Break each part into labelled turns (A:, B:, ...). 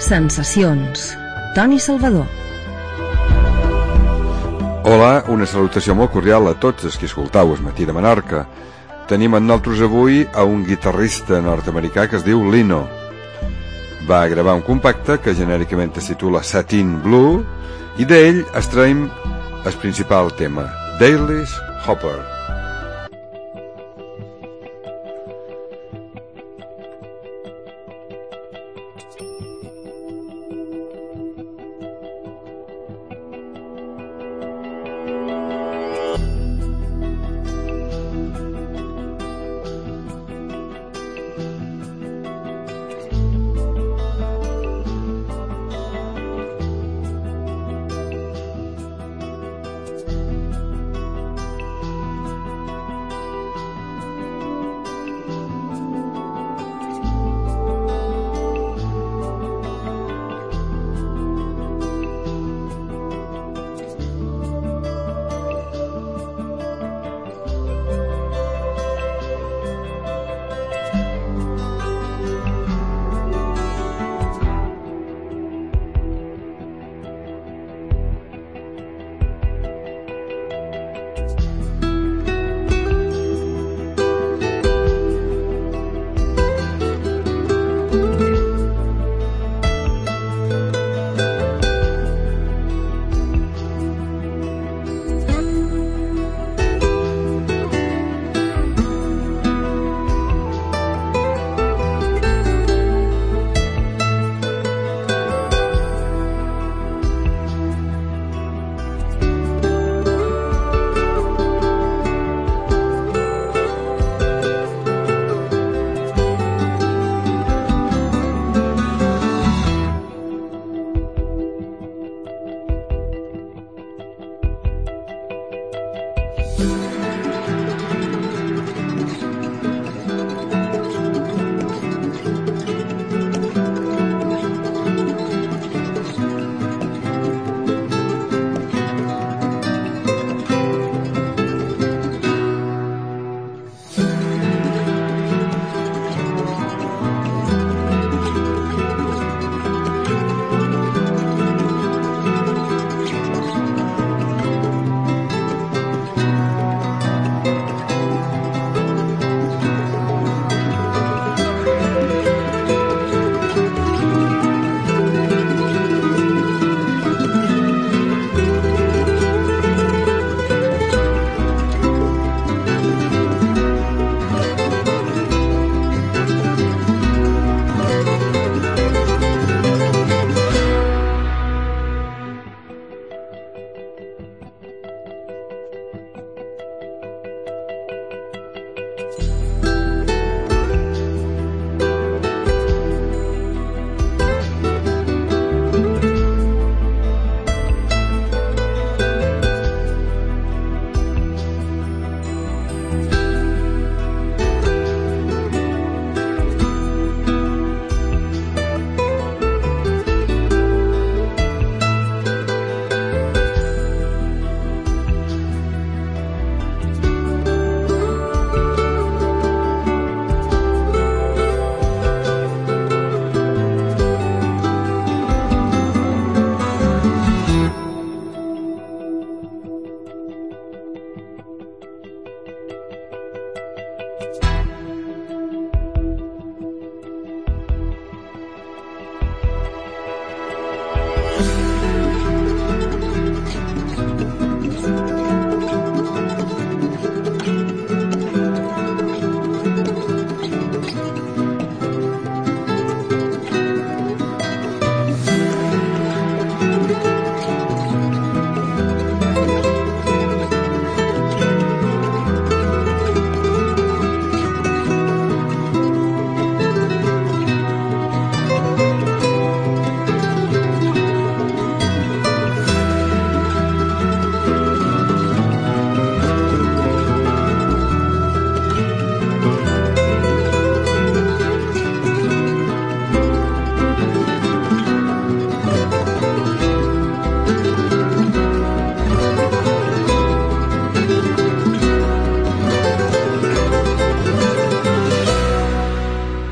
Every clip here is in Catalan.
A: Sensacions. Toni Salvador.
B: Hola, una salutació molt cordial a tots els que escoltau el Matí de Menorca. Tenim amb nosaltres avui a un guitarrista nord-americà que es diu Lino. Va gravar un compacte que genèricament es titula Satin Blue i d'ell extraiem el principal tema, Daily's Hopper.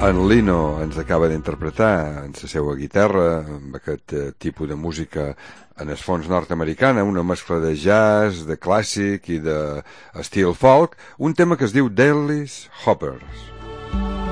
B: En Lino ens acaba d'interpretar en la seva guitarra, amb aquest tipus de música en el fons nord-americana, una mescla de jazz, de clàssic i de estil folk, un tema que es diu Daily's Hoppers.